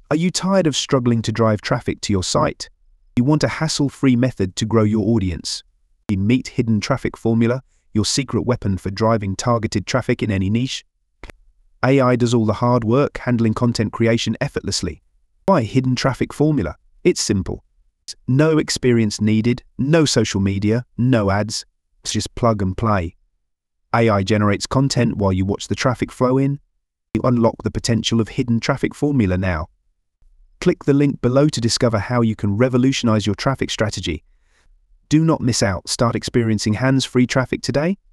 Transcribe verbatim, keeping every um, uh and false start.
Are you tired of struggling to drive traffic to your site? You want a hassle-free method to grow your audience? Meet Hidden Traffic Formula, your secret weapon for driving targeted traffic in any niche. A I does all the hard work, handling content creation effortlessly. Why Hidden Traffic Formula? It's simple. No experience needed, no social media, no ads. It's just plug and play. A I generates content while you watch the traffic flow in. You unlock the potential of Hidden Traffic Formula now. Click the link below to discover how you can revolutionize your traffic strategy. Do not miss out. Start experiencing hands-free traffic today.